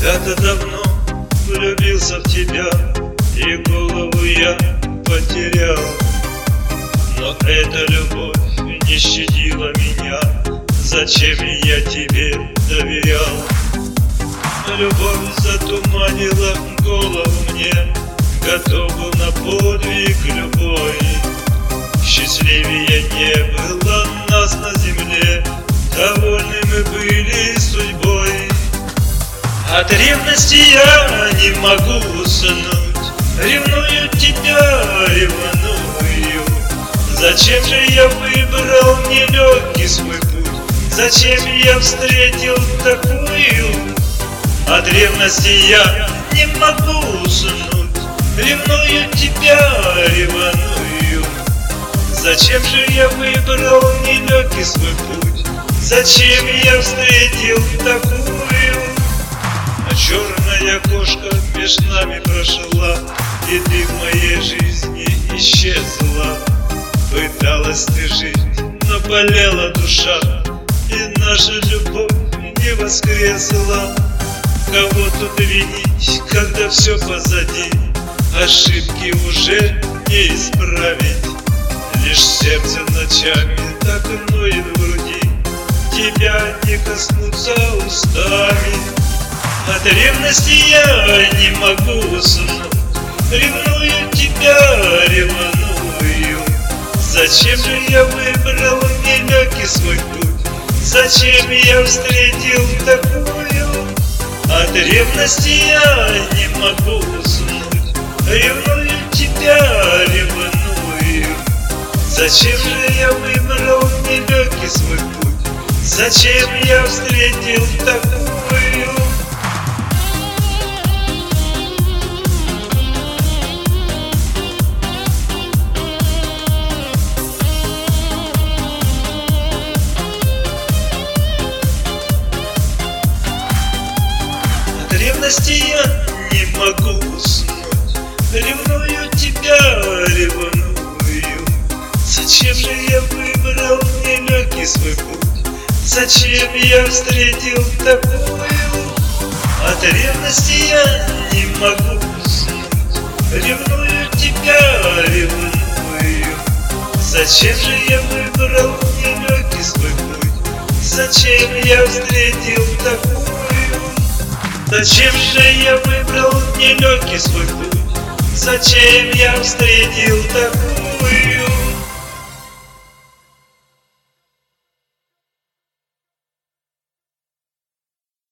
Когда-то давно влюбился в тебя, и голову я потерял. Но эта любовь не щадила меня, зачем я тебе доверял? Любовь затуманила голову мне, готов был на подвиг любой. Счастливее не было нас на земле, довольны мы были судьбой. От ревности я не могу уснуть, ревную тебя, ревную. Зачем же я выбрал нелегкий свой путь? Зачем я встретил такую? От ревности я не могу уснуть, ревную тебя, ревную. Зачем же я выбрал нелегкий свой путь? Зачем я встретил такую? А черная кошка меж нами прошла, и ты в моей жизни исчезла. Пыталась ты жить, но болела душа, и наша любовь не воскресла. Кого тут винить, когда все позади? Ошибки уже не исправить. Лишь сердце ночами так и ноет в груди, тебя не коснуться устами. От ревности я не могу уснуть, ревную тебя, ревную. Зачем же я выбрал нелегкий свой путь? Зачем я встретил такую? От ревности я не могу уснуть, ревную тебя, ревную. Зачем же я выбрал нелегкий свой путь? Зачем я встретил такую? От ревности я не могу уснуть, ревную тебя, ревную. Зачем же я выбрал нелегкий свой путь? Зачем я встретил такую? От ревности я не могу уснуть, ревную тебя, ревную. Зачем же я выбрал нелегкий свой путь? Зачем я встретил такую? Зачем же я выбрал нелегкий свой путь? Зачем я встретил такую?